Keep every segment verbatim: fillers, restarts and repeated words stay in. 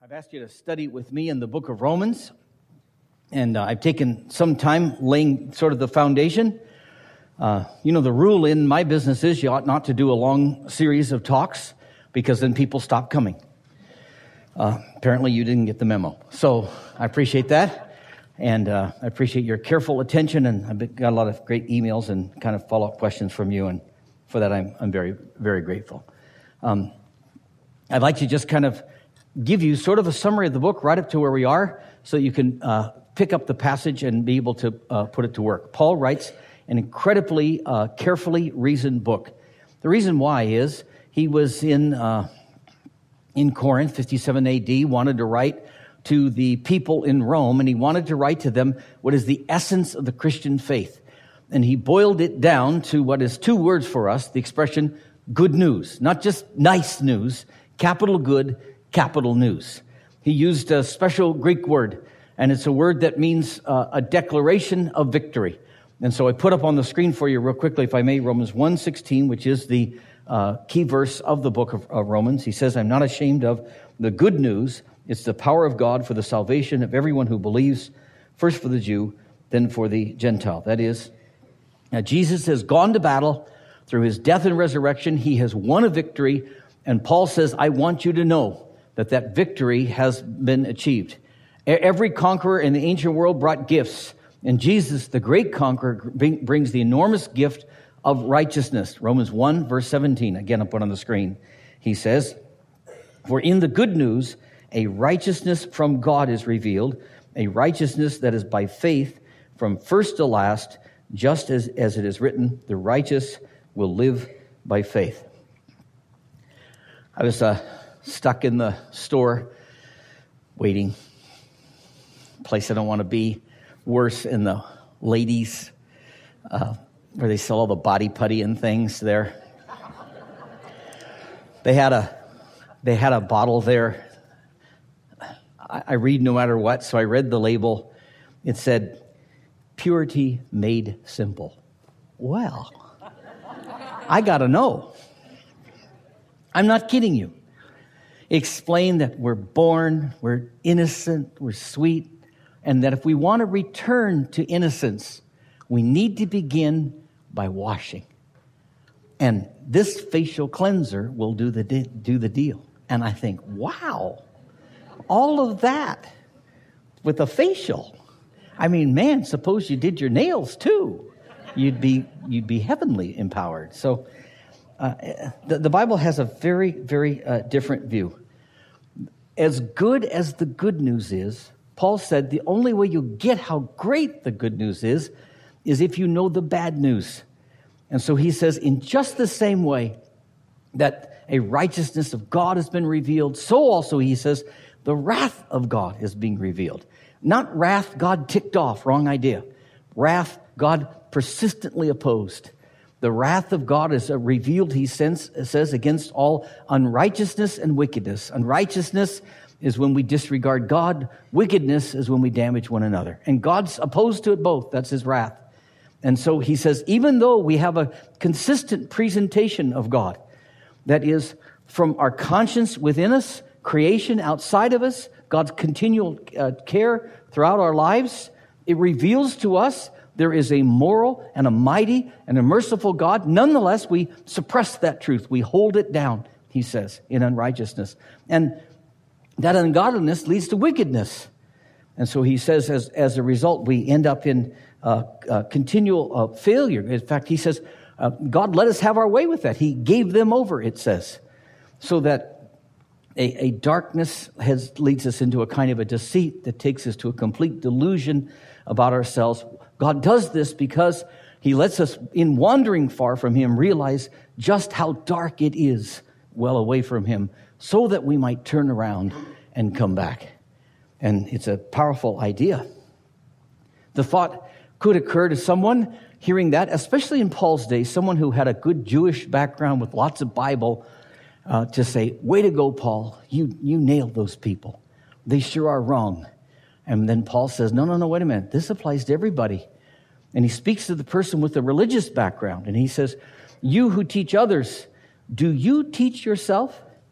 I've asked you to study with me in the book of Romans, and uh, I've taken some time laying sort of the foundation. Uh, you know, the rule in my business is you ought not to do a long series of talks because then people stop coming. Uh, apparently you didn't get the memo. So I appreciate that, and uh, I appreciate your careful attention, and I've got a lot of great emails and kind of follow-up questions from you, and for that I'm, I'm very, very grateful. Um, I'd like to just kind of give you sort of a summary of the book right up to where we are so you can uh, pick up the passage and be able to uh, put it to work. Paul writes an incredibly uh, carefully reasoned book. The reason why is he was in uh, in Corinth, fifty-seven A D, wanted to write to the people in Rome, and he wanted to write to them what is the essence of the Christian faith. And he boiled it down to what is two words for us, the expression good news, not just nice news, capital good, capital news. He used a special Greek word, and it's a word that means uh, a declaration of victory. And so I put up on the screen for you real quickly, if I may, Romans one sixteen, which is the uh, key verse of the book of, of Romans. He says, I'm not ashamed of the good news. It's the power of God for the salvation of everyone who believes, first for the Jew, then for the Gentile. That is, now Jesus has gone to battle through his death and resurrection. He has won a victory, and Paul says, I want you to know that that victory has been achieved. Every conqueror in the ancient world brought gifts, and Jesus, the great conqueror, brings the enormous gift of righteousness. Romans one, verse seventeen, again I put on the screen. He says, for in the good news, a righteousness from God is revealed, a righteousness that is by faith from first to last, just as, as it is written, the righteous will live by faith. I was uh, stuck in the store waiting, place I don't want to be, worse in the ladies, uh, where they sell all the body putty and things there. They had a, they had a bottle there. I, I read no matter what, so I read the label. It said, purity made simple. Well, I got to know. I'm not kidding you. Explain that we're born, we're innocent, we're sweet, and that if we want to return to innocence, we need to begin by washing. And this facial cleanser will do the de- do the deal. And I think, wow, all of that with a facial. I mean, man, suppose you did your nails too. You'd be you'd be heavenly empowered. So uh, the, the Bible has a very, very uh, different view. As good as the good news is, Paul said the only way you get how great the good news is, is if you know the bad news. And so he says, in just the same way that a righteousness of God has been revealed, so also, he says, the wrath of God is being revealed. Not wrath God ticked off, wrong idea. Wrath God persistently opposed. The wrath of God is revealed, he says, against all unrighteousness and wickedness. Unrighteousness is when we disregard God. Wickedness is when we damage one another. And God's opposed to it both. That's his wrath. And so he says, even though we have a consistent presentation of God, that is from our conscience within us, creation outside of us, God's continual uh, care throughout our lives, it reveals to us there is a moral and a mighty and a merciful God. Nonetheless, we suppress that truth. We hold it down, he says, in unrighteousness. And that ungodliness leads to wickedness. And so he says, as, as a result, we end up in uh, uh, continual uh, failure. In fact, he says, uh, God let us have our way with that. He gave them over, it says, so that a, a darkness has, leads us into a kind of a deceit that takes us to a complete delusion about ourselves. God does this because he lets us, in wandering far from him, realize just how dark it is well away from him, so that we might turn around and come back. And it's a powerful idea. The thought could occur to someone hearing that, especially in Paul's day, someone who had a good Jewish background with lots of Bible, uh, to say, way to go, Paul, you, you nailed those people. They sure are wrong. And then Paul says, no, no, no, wait a minute. This applies to everybody. And he speaks to the person with a religious background. And he says, you who teach others, do you teach yourself?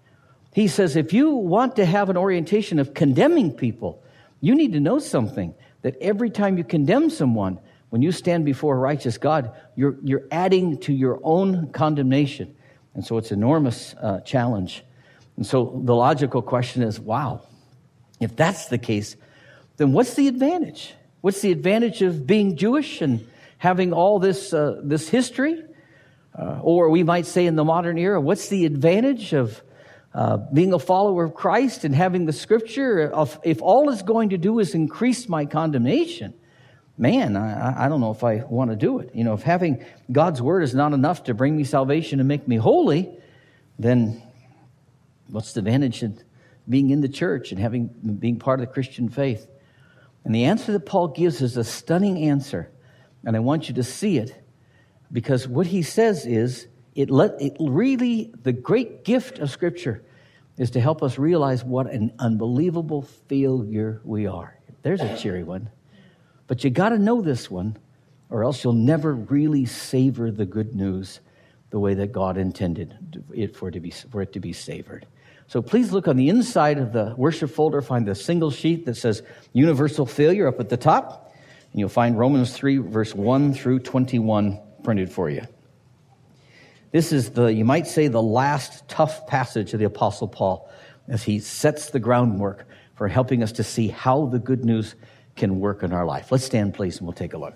He says, if you want to have an orientation of condemning people, you need to know something, that every time you condemn someone, when you stand before a righteous God, you're, you're adding to your own condemnation. And so it's an enormous uh, challenge. And so the logical question is, wow, if that's the case, then what's the advantage? What's the advantage of being Jewish and having all this uh, this history? Uh, or we might say in the modern era, what's the advantage of uh, being a follower of Christ and having the Scripture? Of, if all it's going to do is increase my condemnation, man, I, I don't know if I want to do it. You know, if having God's Word is not enough to bring me salvation and make me holy, then what's the advantage of being in the church and having being part of the Christian faith? And the answer that Paul gives is a stunning answer. And I want you to see it, because what he says is, it let it really, the great gift of Scripture is to help us realize what an unbelievable failure we are. There's a cheery one. But you got to know this one, or else you'll never really savor the good news the way that God intended it for it to be, for it to be savored. So please look on the inside of the worship folder, find the single sheet that says universal failure up at the top, and you'll find Romans three, verse one through twenty-one printed for you. This is the, you might say, the last tough passage of the Apostle Paul as he sets the groundwork for helping us to see how the good news can work in our life. Let's stand, please, and we'll take a look.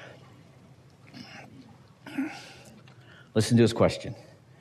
Listen to his question.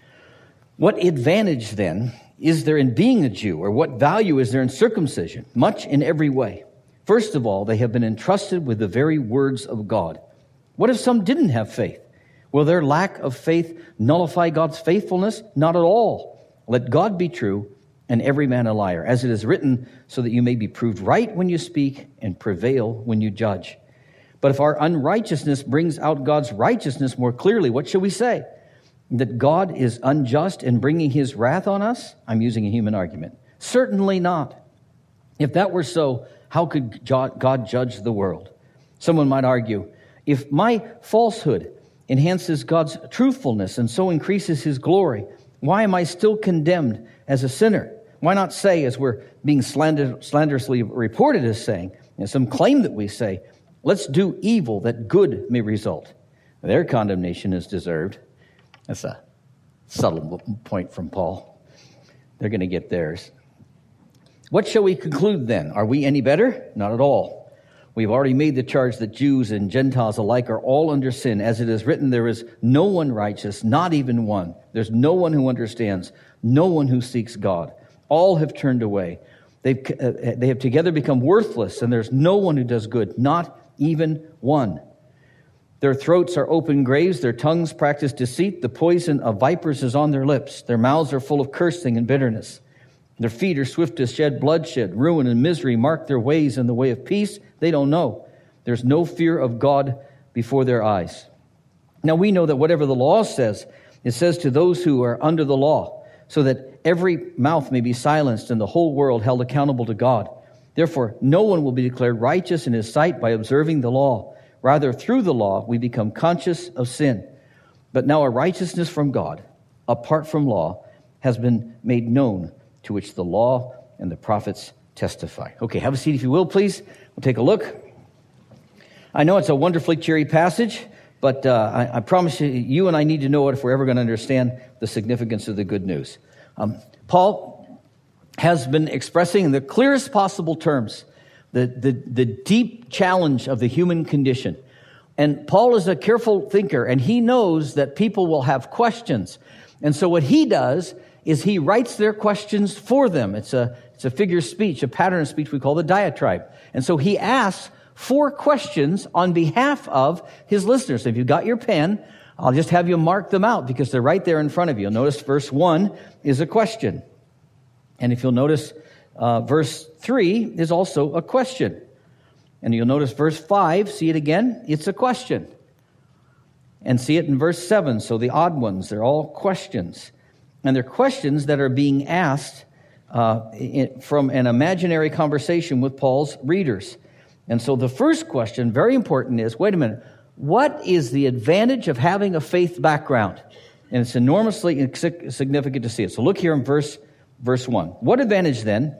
What advantage, then, is there in being a Jew, or what value is there in circumcision? Much in every way. First of all, they have been entrusted with the very words of God. What if some didn't have faith? Will their lack of faith nullify God's faithfulness? Not at all. Let God be true and every man a liar, as it is written, so that you may be proved right when you speak and prevail when you judge. But if our unrighteousness brings out God's righteousness more clearly, what shall we say? That God is unjust in bringing his wrath on us? I'm using a human argument. Certainly not. If that were so, how could God judge the world? Someone might argue, if my falsehood enhances God's truthfulness and so increases his glory, why am I still condemned as a sinner? Why not say, as we're being slander, slanderously reported as saying, and some claim that we say, let's do evil that good may result. Their condemnation is deserved. That's a subtle point from Paul. They're going to get theirs. What shall we conclude then? Are we any better? Not at all. We've already made the charge that Jews and Gentiles alike are all under sin. As it is written, there is no one righteous, not even one. There's no one who understands, no one who seeks God. All have turned away. They've, uh, they have together become worthless, and there's no one who does good, not even one. Their throats are open graves, their tongues practice deceit, the poison of vipers is on their lips, their mouths are full of cursing and bitterness. Their feet are swift to shed bloodshed, ruin and misery mark their ways, and the way of peace they don't know. There's no fear of God before their eyes. Now we know that whatever the law says, it says to those who are under the law, so that every mouth may be silenced and the whole world held accountable to God. Therefore, no one will be declared righteous in his sight by observing the law. Rather, through the law, we become conscious of sin. But now a righteousness from God, apart from law, has been made known, to which the law and the prophets testify. Okay, have a seat if you will, please. We'll take a look. I know it's a wonderfully cheery passage, but uh, I, I promise you, you and I need to know it if we're ever going to understand the significance of the good news. Um, Paul has been expressing in the clearest possible terms The, the, the deep challenge of the human condition. And Paul is a careful thinker, and he knows that people will have questions. And so what he does is he writes their questions for them. It's a, it's a figure of speech, a pattern of speech we call the diatribe. And so he asks four questions on behalf of his listeners. If you've got your pen, I'll just have you mark them out because they're right there in front of you. Notice verse one is a question. And if you'll notice, Uh, verse three is also a question. And you'll notice verse five, see it again? It's a question. And see it in verse seven. So the odd ones, they're all questions. And they're questions that are being asked uh, in, from an imaginary conversation with Paul's readers. And so the first question, very important, is, wait a minute, what is the advantage of having a faith background? And it's enormously significant to see it. So look here in verse verse one. What advantage then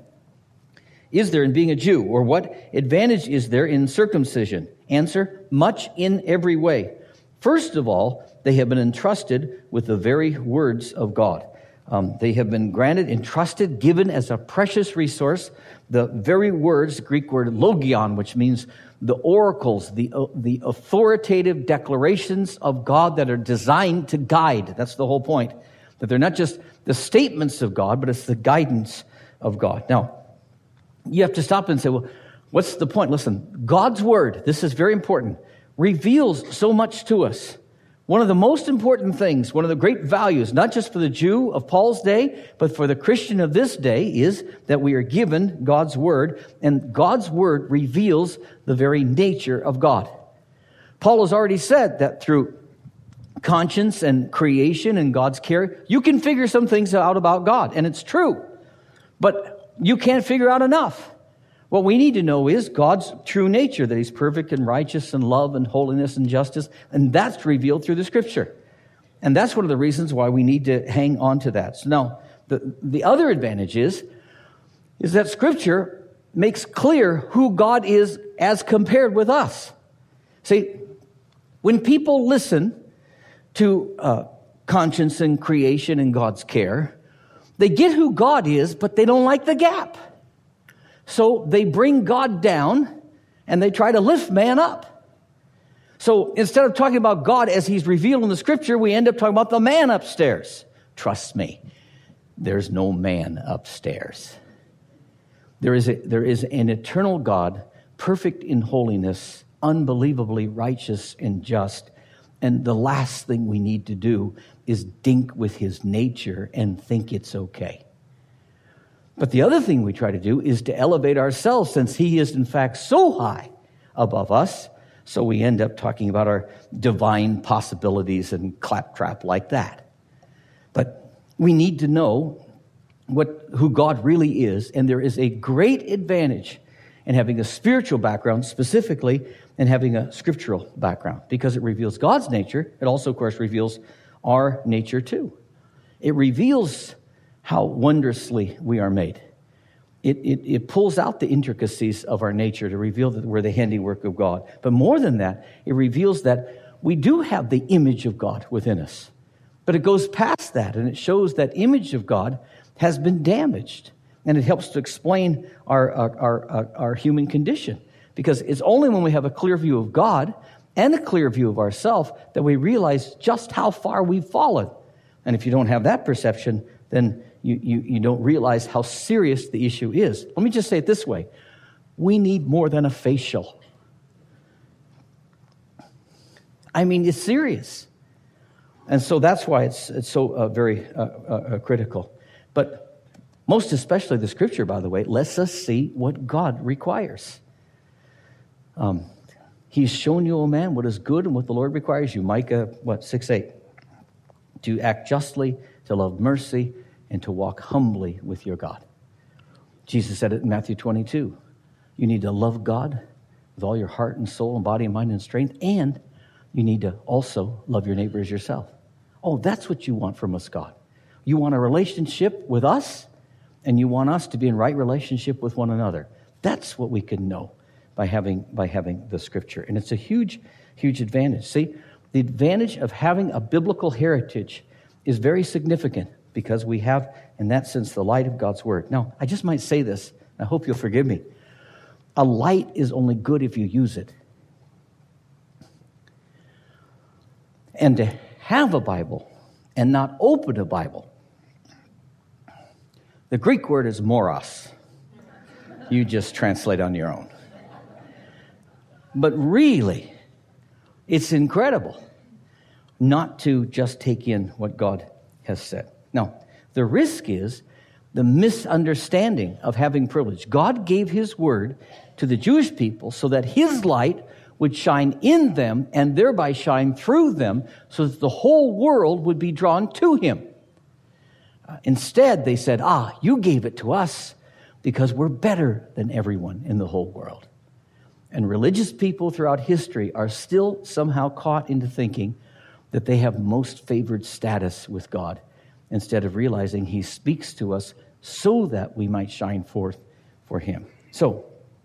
is there in being a Jew? Or what advantage is there in circumcision? Answer, much in every way. First of all, they have been entrusted with the very words of God. Um, they have been granted, entrusted, given as a precious resource, the very words, the Greek word logion, which means the oracles, the, uh, the authoritative declarations of God that are designed to guide. That's the whole point. That they're not just the statements of God, but it's the guidance of God. Now, you have to stop and say, well, what's the point? Listen, God's word, this is very important, reveals so much to us. One of the most important things, one of the great values, not just for the Jew of Paul's day, but for the Christian of this day, is that we are given God's word, and God's word reveals the very nature of God. Paul has already said that through conscience and creation and God's care, you can figure some things out about God, and it's true. But you can't figure out enough. What we need to know is God's true nature, that he's perfect and righteous and love and holiness and justice, and that's revealed through the Scripture. And that's one of the reasons why we need to hang on to that. So now, the, the other advantage is, is that Scripture makes clear who God is as compared with us. See, when people listen to uh, conscience and creation and God's care, they get who God is, but they don't like the gap. So they bring God down and they try to lift man up. So instead of talking about God as he's revealed in the Scripture, we end up talking about the man upstairs. Trust me, there's no man upstairs. There is, a, there is an eternal God, perfect in holiness, unbelievably righteous and just. And the last thing we need to do is dink with his nature and think it's okay. But the other thing we try to do is to elevate ourselves, since he is in fact so high above us. So we end up talking about our divine possibilities and claptrap like that. But we need to know what who God really is, and there is a great advantage in having a spiritual background, specifically in having a scriptural background, because it reveals God's nature. It also, of course, reveals our nature too. It reveals how wondrously we are made. It, it, it pulls out the intricacies of our nature to reveal that we're the handiwork of God. But more than that, it reveals that we do have the image of God within us. But it goes past that, and it shows that image of God has been damaged. And it helps to explain our, our, our, our human condition. Because it's only when we have a clear view of God and a clear view of ourselves that we realize just how far we've fallen. And if you don't have that perception, then you, you, you don't realize how serious the issue is. Let me just say it this way. We need more than a facial. I mean, it's serious. And so that's why it's, it's so uh, very uh, uh, critical. But most especially the Scripture, by the way, lets us see what God requires. Um, he's shown you, O man, what is good and what the Lord requires you. Micah, what, six eight. To act justly, to love mercy, and to walk humbly with your God. Jesus said it in Matthew twenty-two. You need to love God with all your heart and soul and body and mind and strength, and you need to also love your neighbor as yourself. Oh, that's what you want from us, God. You want a relationship with us, and you want us to be in right relationship with one another. That's what we can know by having by having the Scripture. And it's a huge, huge advantage. See, the advantage of having a biblical heritage is very significant because we have, in that sense, the light of God's Word. Now, I just might say this, and I hope you'll forgive me. A light is only good if you use it. And to have a Bible and not open a Bible, the Greek word is moros. You just translate on your own. But really, it's incredible not to just take in what God has said. Now, the risk is the misunderstanding of having privilege. God gave his word to the Jewish people so that his light would shine in them and thereby shine through them so that the whole world would be drawn to him. Uh, instead, they said, ah, you gave it to us because we're better than everyone in the whole world. And religious people throughout history are still somehow caught into thinking that they have most favored status with God, instead of realizing he speaks to us so that we might shine forth for him. So,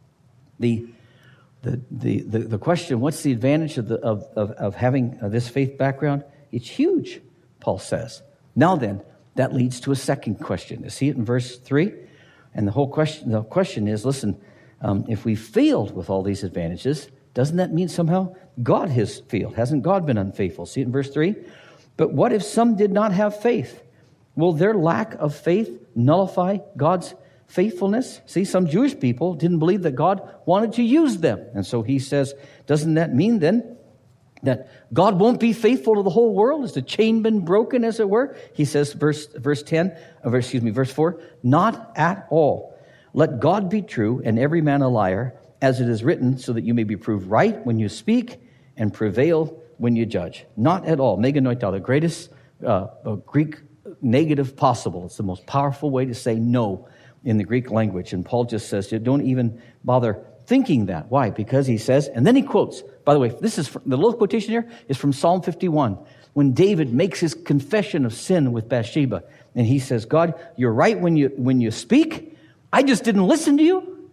the the the the, the question, what's the advantage of, the, of, of, of having uh, this faith background? It's huge, Paul says. Now then, that leads to a second question. You see it in verse three? And the whole question, the question is, listen, um, if we failed with all these advantages, doesn't that mean somehow God has failed? Hasn't God been unfaithful? See it in verse three? But what if some did not have faith? Will their lack of faith nullify God's faithfulness? See, some Jewish people didn't believe that God wanted to use them. And so he says, doesn't that mean then that God won't be faithful to the whole world? Has the chain been broken, as it were? He says, verse verse ten, or excuse me, verse four, not at all. Let God be true and every man a liar, as it is written, so that you may be proved right when you speak and prevail when you judge. Not at all. Meganoita, the greatest uh, Greek negative possible. It's the most powerful way to say no in the Greek language. And Paul just says, don't even bother thinking that. Why? Because he says, and then he quotes, by the way, this is from, the little quotation here is from Psalm fifty-one, when David makes his confession of sin with Bathsheba. And he says, God, you're right when you when you speak. I just didn't listen to you.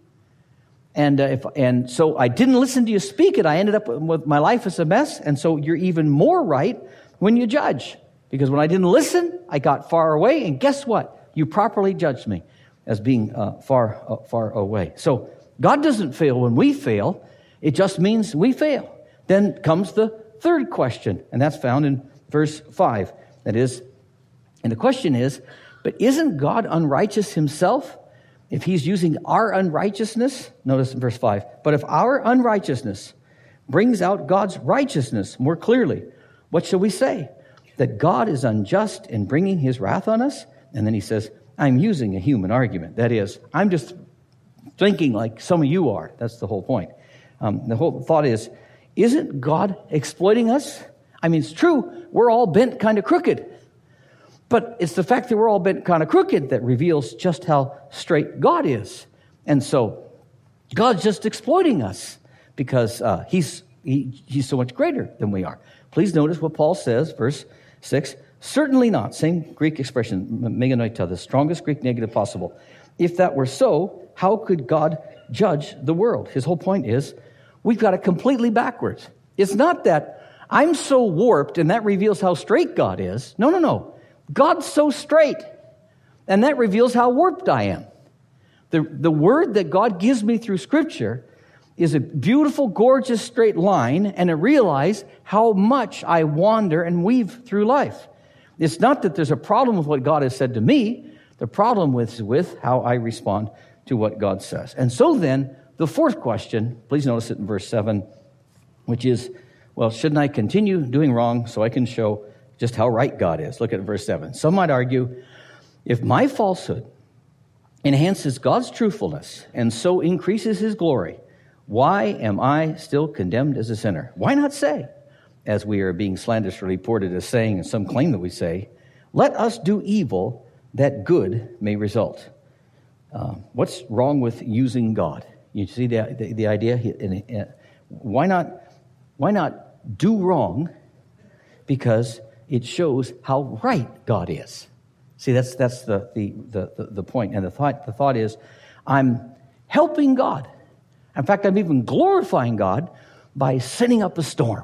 And uh, if and so I didn't listen to you speak it. I ended up with my life as a mess. And so you're even more right when you judge. Because when I didn't listen, I got far away. And guess what? You properly judged me as being uh, far, uh, far away. So God doesn't fail when we fail. It just means we fail. Then comes the third question, and that's found in verse five. That is, and the question is, but isn't God unrighteous himself if he's using our unrighteousness? Notice in verse five. But if our unrighteousness brings out God's righteousness more clearly, what shall we say? That God is unjust in bringing his wrath on us? And then he says, I'm using a human argument. That is, I'm just thinking like some of you are. That's the whole point. Um, the whole thought is, isn't God exploiting us? I mean, it's true, we're all bent kind of crooked. But it's the fact that we're all bent kind of crooked that reveals just how straight God is. And so, God's just exploiting us because uh, he's he, he's so much greater than we are. Please notice what Paul says, verse six. Certainly not. Same Greek expression, meganoita, the strongest Greek negative possible. If that were so, how could God judge the world? His whole point is, we've got it completely backwards. It's not that I'm so warped and that reveals how straight God is. No, no, no. God's so straight, and that reveals how warped I am. The, the word that God gives me through Scripture is a beautiful, gorgeous, straight line, and I realize how much I wander and weave through life. It's not that there's a problem with what God has said to me. The problem is with how I respond to what God says. And so then, the fourth question, please notice it in verse seven, which is, well, shouldn't I continue doing wrong so I can show just how right God is? Look at verse seven. Some might argue, if my falsehood enhances God's truthfulness and so increases his glory, why am I still condemned as a sinner? Why not say, as we are being slanderously reported as saying, and some claim that we say, let us do evil that good may result. Uh, what's wrong with using God? You see the the, the idea? Why not? Why not do wrong? Because it shows how right God is. See, that's that's the the the, the point. And the thought the thought is, I'm helping God. In fact, I'm even glorifying God by setting up a storm.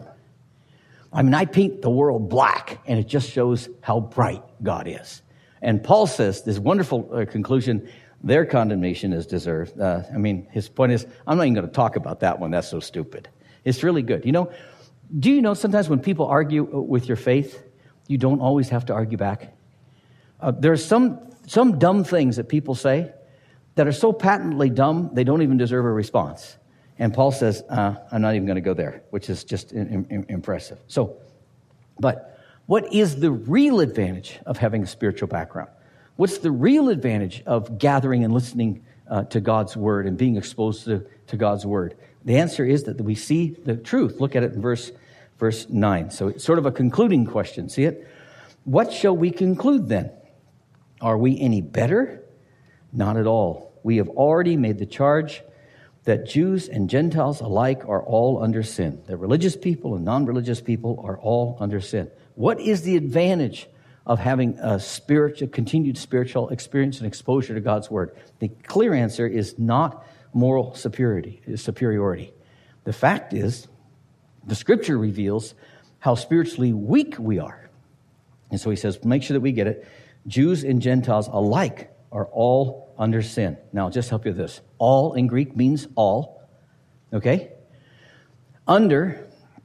I mean, I paint the world black, and it just shows how bright God is. And Paul says this wonderful uh, conclusion, their condemnation is deserved. Uh, I mean, his point is, I'm not even going to talk about that one. That's so stupid. It's really good. You know, do you know sometimes when people argue with your faith, you don't always have to argue back? Uh, there are some some dumb things that people say that are so patently dumb, they don't even deserve a response. And Paul says, uh, I'm not even going to go there, which is just in, in, impressive. So, but what is the real advantage of having a spiritual background? What's the real advantage of gathering and listening uh, to God's word and being exposed to, to God's word? The answer is that we see the truth. Look at it in verse, verse nine. So it's sort of a concluding question. See it? What shall we conclude then? Are we any better? Not at all. We have already made the charge that Jews and Gentiles alike are all under sin. That religious people and non-religious people are all under sin. What is the advantage of having a spiritual, continued spiritual experience and exposure to God's word? The clear answer is not moral superiority. superiority. The fact is, the scripture reveals how spiritually weak we are. And so he says, make sure that we get it. Jews and Gentiles alike are all under sin. Now, I'll just help you with this. All in Greek means all. Okay? Under,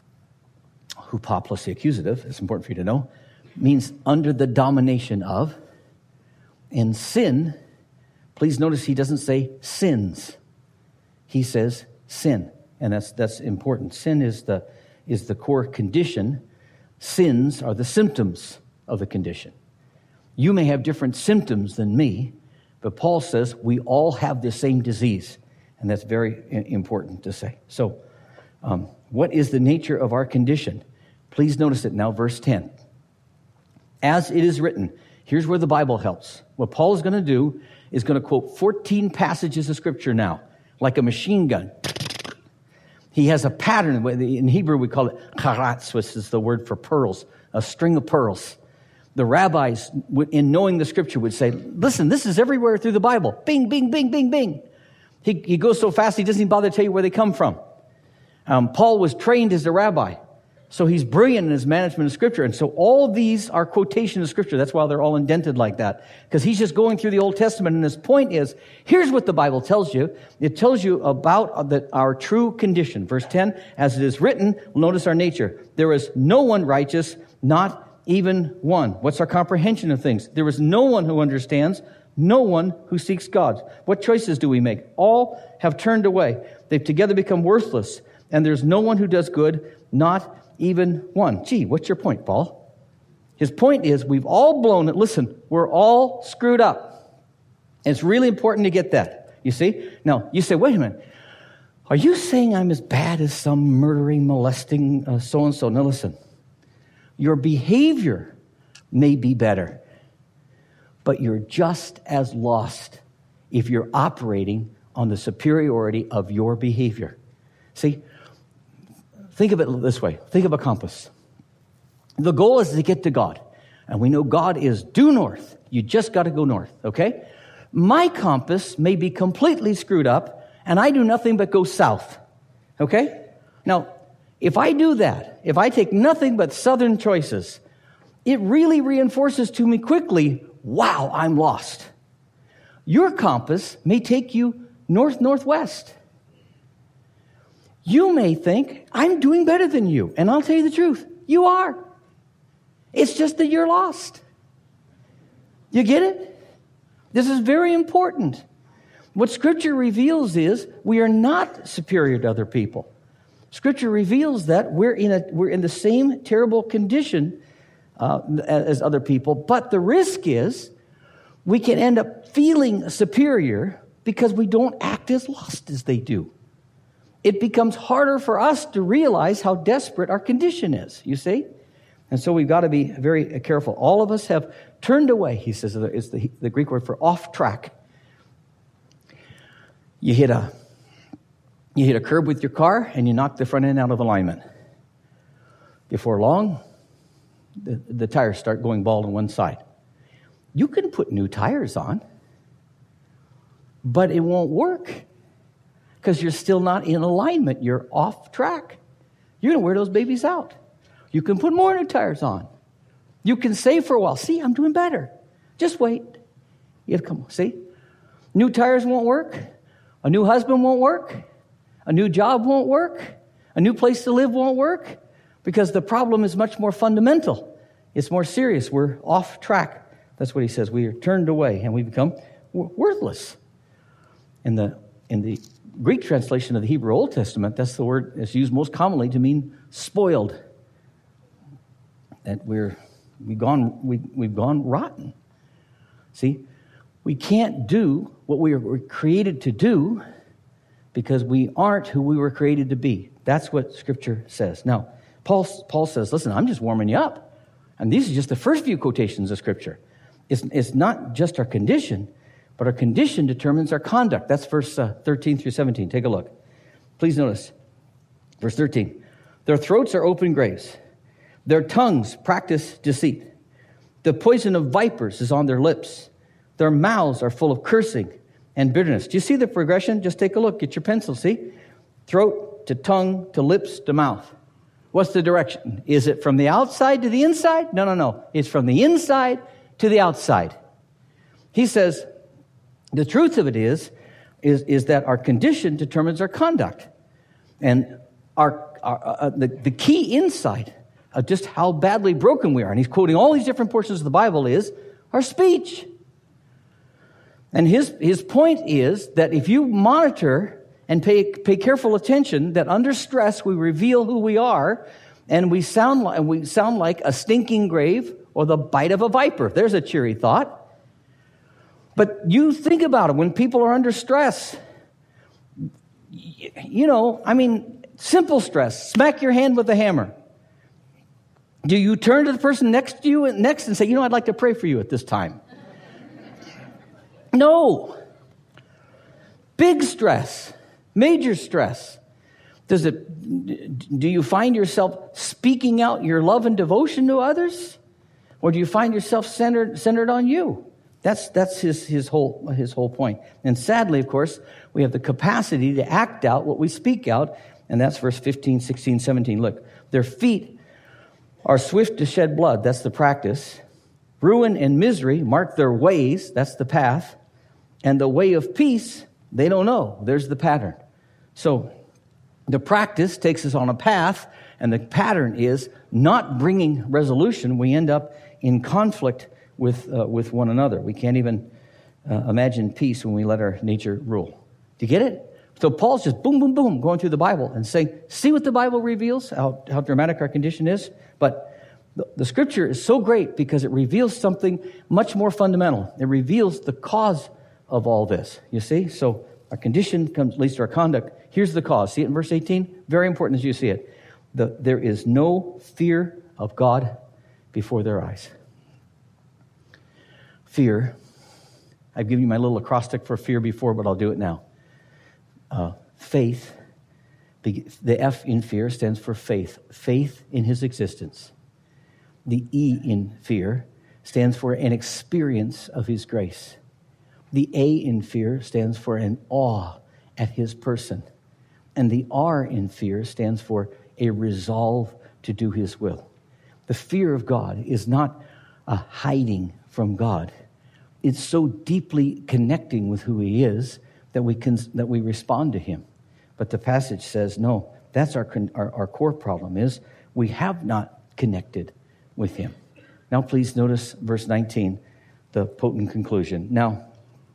hupa plus the accusative, it's important for you to know, means under the domination of. And sin, please notice he doesn't say sins. He says sin. And that's that's important. Sin is the is the core condition. Sins are the symptoms of the condition. You may have different symptoms than me, but Paul says we all have the same disease. And that's very important to say. So, um, what is the nature of our condition? Please notice it now, verse ten. As it is written, here's where the Bible helps. What Paul is going to do is going to quote fourteen passages of Scripture now, like a machine gun. He has a pattern. In Hebrew, we call it charatz, which is the word for pearls, a string of pearls. The rabbis, in knowing the Scripture, would say, listen, this is everywhere through the Bible. Bing, bing, bing, bing, bing. He, he goes so fast, he doesn't even bother to tell you where they come from. Um, Paul was trained as a rabbi, so he's brilliant in his management of Scripture. And so all these are quotations of Scripture. That's why they're all indented like that, because he's just going through the Old Testament. And his point is, here's what the Bible tells you. It tells you about the, our true condition. Verse ten, as it is written, notice our nature. There is no one righteous, not even one. What's our comprehension of things? There is no one who understands, no one who seeks God. What choices do we make? All have turned away. They've together become worthless. And there's no one who does good, not even one. Gee, what's your point, Paul? His point is we've all blown it. Listen, we're all screwed up. And it's really important to get that. You see? Now, you say, wait a minute. Are you saying I'm as bad as some murdering, molesting, uh, so-and-so? No, listen. Your behavior may be better, but you're just as lost if you're operating on the superiority of your behavior. See? Think of it this way. Think of a compass. The goal is to get to God. And we know God is due north. You just got to go north, okay? My compass may be completely screwed up, and I do nothing but go south, okay? Now, if I do that, if I take nothing but southern choices, it really reinforces to me quickly, wow, I'm lost. Your compass may take you north-northwest. You may think, I'm doing better than you. And I'll tell you the truth. You are. It's just that you're lost. You get it? This is very important. What Scripture reveals is we are not superior to other people. Scripture reveals that we're in a we're in the same terrible condition uh, as other people. But the risk is we can end up feeling superior because we don't act as lost as they do. It becomes harder for us to realize how desperate our condition is, you see? And so we've got to be very careful. All of us have turned away, he says, is the, the Greek word for off track. You hit a you hit a curb with your car and you knock the front end out of alignment. Before long, the, the tires start going bald on one side. You can put new tires on, but it won't work. Because you're still not in alignment. You're off track. You're going to wear those babies out. You can put more new tires on. You can say for a while, see, I'm doing better. Just wait. You have to come, see? New tires won't work. A new husband won't work. A new job won't work. A new place to live won't work. Because the problem is much more fundamental. It's more serious. We're off track. That's what he says. We are turned away and we become worthless. In the, in the Greek translation of the Hebrew Old Testament, that's the word that's used most commonly to mean spoiled. That we're we've gone we we've gone rotten. See, we can't do what we were created to do because we aren't who we were created to be. That's what Scripture says. Now, Paul Paul says, "Listen, I'm just warming you up," and these are just the first few quotations of Scripture. It's it's not just our condition. But our condition determines our conduct. That's verse uh, thirteen through seventeen. Take a look. Please notice. Verse thirteen. Their throats are open graves. Their tongues practice deceit. The poison of vipers is on their lips. Their mouths are full of cursing and bitterness. Do you see the progression? Just take a look. Get your pencil, see? Throat to tongue to lips to mouth. What's the direction? Is it from the outside to the inside? No, no, no. It's from the inside to the outside. He says, the truth of it is, is, is that our condition determines our conduct. And our, our uh, the, the key insight of just how badly broken we are, and he's quoting all these different portions of the Bible, is our speech. And his, his point is that if you monitor and pay, pay careful attention, that under stress we reveal who we are, and we sound like, we sound like a stinking grave or the bite of a viper. There's a cheery thought. But you think about it, when people are under stress, you know, I mean, simple stress, smack your hand with a hammer. Do you turn to the person next to you next and say, you know, I'd like to pray for you at this time? No. Big stress, major stress. Does it, do you find yourself speaking out your love and devotion to others? Or do you find yourself centered, centered on you? That's, that's his, his whole, his whole point. And sadly, of course, we have the capacity to act out what we speak out. And that's verse fifteen, sixteen, seventeen. Look, their feet are swift to shed blood. That's the practice. Ruin and misery mark their ways. That's the path. And the way of peace, they don't know. There's the pattern. So the practice takes us on a path, and the pattern is not bringing resolution. We end up in conflict with uh, with one another. We can't even uh, imagine peace when we let our nature rule. Do you get it? So Paul's just boom, boom, boom, going through the Bible and saying, see what the Bible reveals, how, how dramatic our condition is. But the, the Scripture is so great because it reveals something much more fundamental. It reveals the cause of all this, you see? So our condition comes, leads to our conduct. Here's the cause. See it in verse eighteen? Very important as you see it. The, there is no fear of God before their eyes. Fear. I've given you my little acrostic for fear before, but I'll do it now. Uh, faith. The F in fear stands for faith. Faith in his existence. The E in fear stands for an experience of his grace. The A in fear stands for an awe at his person. And the R in fear stands for a resolve to do his will. The fear of God is not a hiding from God. It's so deeply connecting with who he is that we can that we respond to him. But the passage says, no, that's our, our, our core problem is we have not connected with him. Now, please notice verse nineteen, the potent conclusion. Now,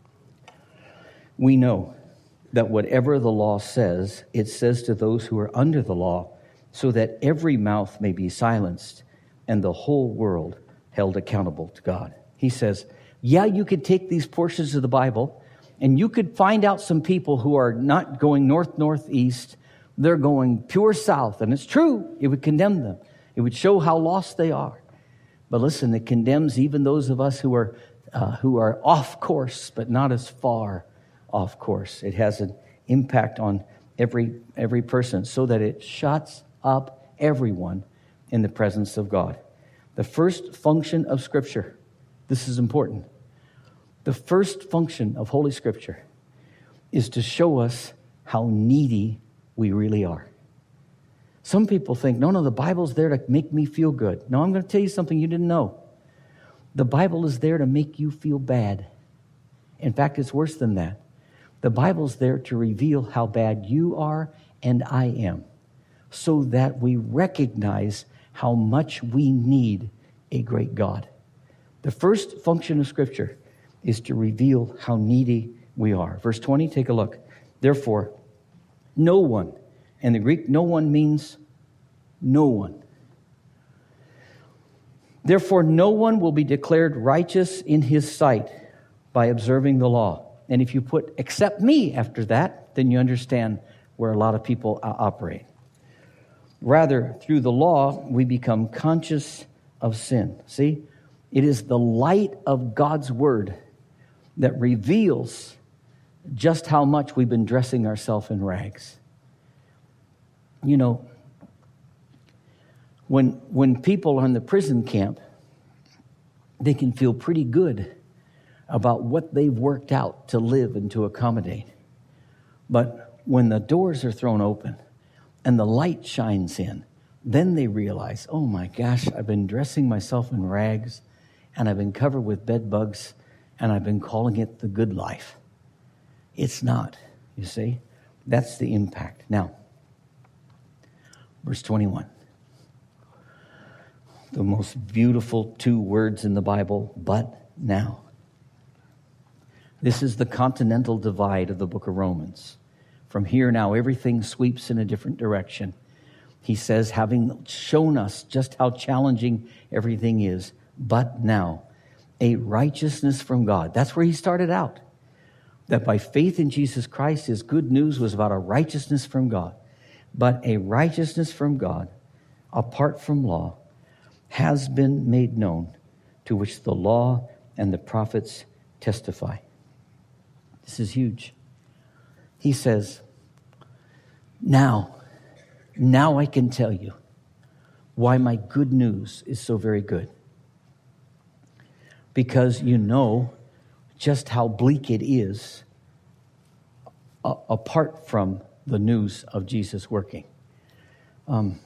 we know that whatever the law says, it says to those who are under the law, so that every mouth may be silenced and the whole world held accountable to God. He says, yeah, you could take these portions of the Bible and you could find out some people who are not going north, northeast. They're going pure south. And it's true. It would condemn them. It would show how lost they are. But listen, it condemns even those of us who are uh, who are off course, but not as far off course. It has an impact on every every person so that it shuts up everyone in the presence of God. The first function of Scripture, this is important. The first function of Holy Scripture is to show us how needy we really are. Some people think, no, no, the Bible's there to make me feel good. No, I'm going to tell you something you didn't know. The Bible is there to make you feel bad. In fact, it's worse than that. The Bible's there to reveal how bad you are and I am, so that we recognize how much we need a great God. The first function of Scripture is to reveal how needy we are. Verse twenty, take a look. Therefore, no one, and the Greek no one means no one. Therefore, no one will be declared righteous in his sight by observing the law. And if you put except me after that, then you understand where a lot of people operate. Rather, through the law, we become conscious of sin. See, it is the light of God's word that reveals just how much we've been dressing ourselves in rags. You know, when when people are in the prison camp they can feel pretty good about what they've worked out to live and to accommodate. But when the doors are thrown open and the light shines in, then they realize, oh my gosh, I've been dressing myself in rags and I've been covered with bed bugs and I've been calling it the good life. It's not, you see. That's the impact. Now, verse twenty-one. The most beautiful two words in the Bible, but now. This is the continental divide of the book of Romans. From here now, everything sweeps in a different direction. He says, having shown us just how challenging everything is, but now, a righteousness from God. That's where he started out. That by faith in Jesus Christ, his good news was about a righteousness from God. But a righteousness from God, apart from law, has been made known, to which the law and the prophets testify. This is huge. He says, now, now I can tell you why my good news is so very good. Because you know just how bleak it is uh, apart from the news of Jesus working. Um,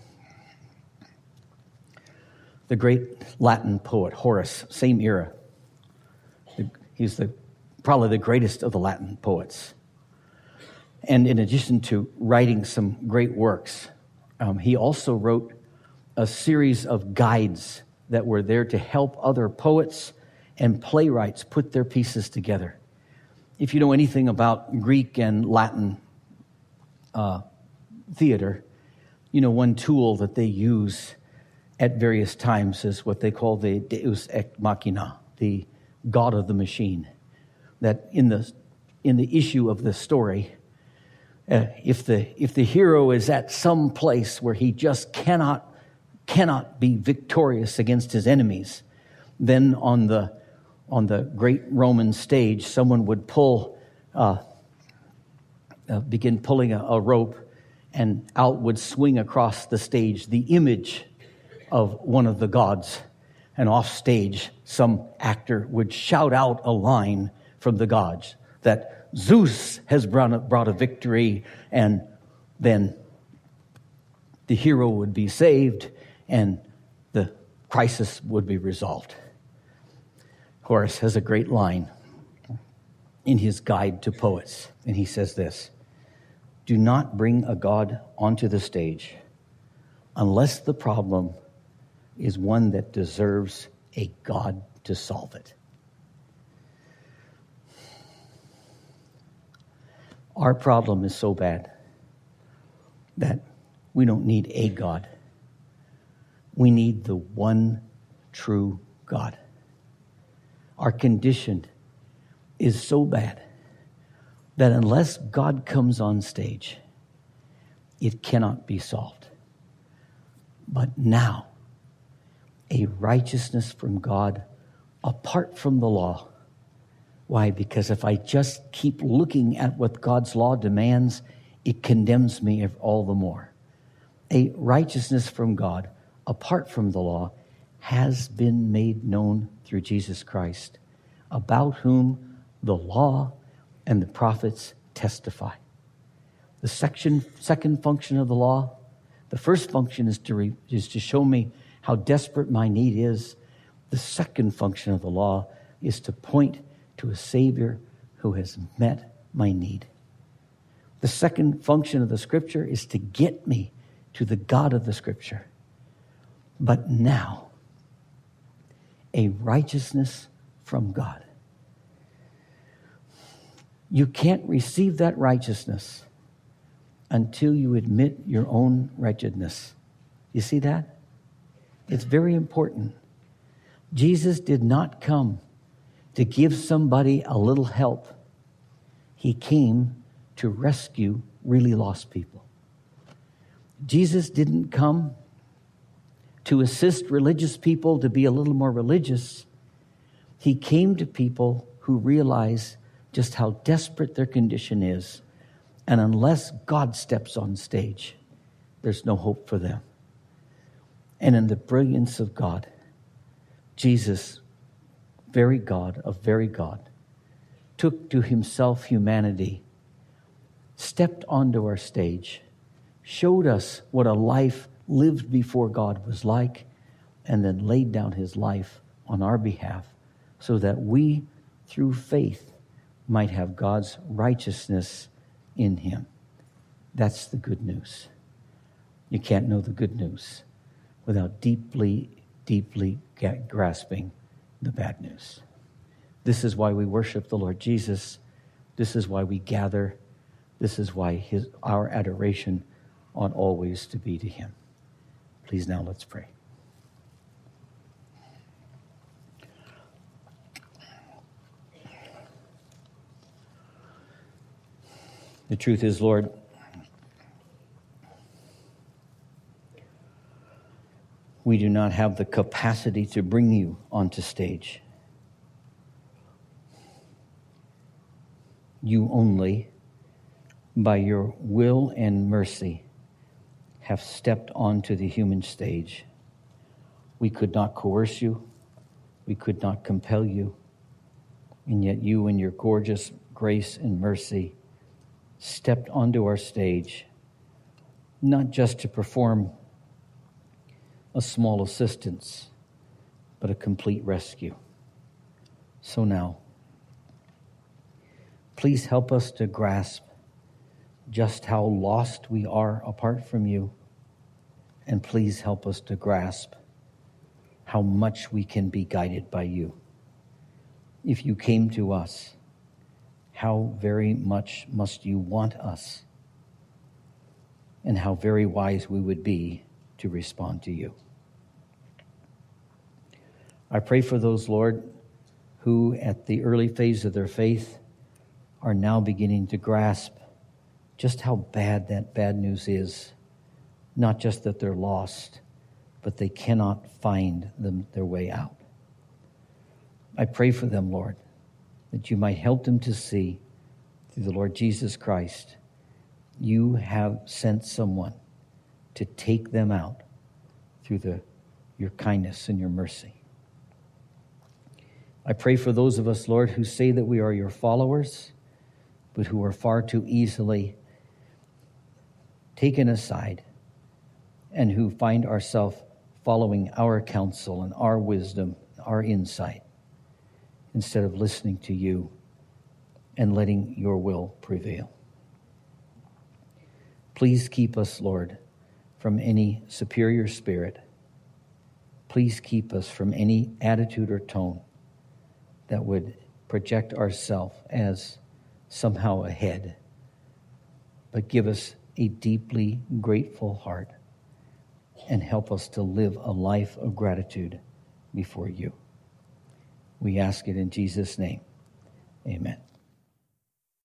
the great Latin poet Horace, same era. He's the probably the greatest of the Latin poets. And in addition to writing some great works, um, he also wrote a series of guides that were there to help other poets and playwrights put their pieces together. If you know anything about Greek and Latin uh, theater, you know one tool that they use at various times is what they call the Deus ex machina, the God of the machine. That in the in the issue of the story, uh, if the if the hero is at some place where he just cannot cannot be victorious against his enemies, then on the on the great Roman stage, someone would pull, uh, uh, begin pulling a, a rope, and out would swing across the stage the image of one of the gods. And off stage, some actor would shout out a line from the gods that Zeus has brought a, brought a victory, and then the hero would be saved and the crisis would be resolved. Horace has a great line in his guide to poets, and he says this: do not bring a god onto the stage unless the problem is one that deserves a god to solve it. Our problem is so bad that we don't need a God. We need the one true God. Our condition is so bad that unless God comes on stage, it cannot be solved. But now, a righteousness from God apart from the law. Why? Because if I just keep looking at what God's law demands, it condemns me all the more. A righteousness from God apart from the law has been made known through Jesus Christ, about whom the law and the prophets testify. The section, second function of the law, the first function is to, re, is to show me how desperate my need is. The second function of the law is to point to a Savior who has met my need. The second function of the Scripture is to get me to the God of the Scripture. But now, a righteousness from God. You can't receive that righteousness until you admit your own wretchedness. You see that? It's very important. Jesus did not come to give somebody a little help. He came to rescue really lost people. Jesus didn't come to assist religious people to be a little more religious. He came to people who realize just how desperate their condition is. And unless God steps on stage, there's no hope for them. And in the brilliance of God, Jesus very God of very God, took to himself humanity, stepped onto our stage, showed us what a life lived before God was like, and then laid down his life on our behalf so that we, through faith, might have God's righteousness in him. That's the good news. You can't know the good news without deeply, deeply grasping the bad news. This is why we worship the Lord Jesus. This is why we gather. This is why his, our adoration ought always to be to him. Please now let's pray. The truth is, Lord, we do not have the capacity to bring you onto stage. You only, by your will and mercy, have stepped onto the human stage. We could not coerce you. We could not compel you. And yet you, in your gorgeous grace and mercy, stepped onto our stage, not just to perform a small assistance, but a complete rescue. So now, please help us to grasp just how lost we are apart from you, and please help us to grasp how much we can be guided by you. If you came to us, how very much must you want us, and how very wise we would be to respond to you. I pray for those, Lord, who at the early phase of their faith are now beginning to grasp just how bad that bad news is. Not just that they're lost, but they cannot find them, their way out. I pray for them, Lord, that you might help them to see through the Lord Jesus Christ, you have sent someone to take them out through the, your kindness and your mercy. I pray for those of us, Lord, who say that we are your followers, but who are far too easily taken aside and who find ourselves following our counsel and our wisdom, our insight, instead of listening to you and letting your will prevail. Please keep us, Lord, from any superior spirit. Please keep us from any attitude or tone that would project ourselves as somehow ahead, but give us a deeply grateful heart and help us to live a life of gratitude before you. We ask it in Jesus' name. Amen.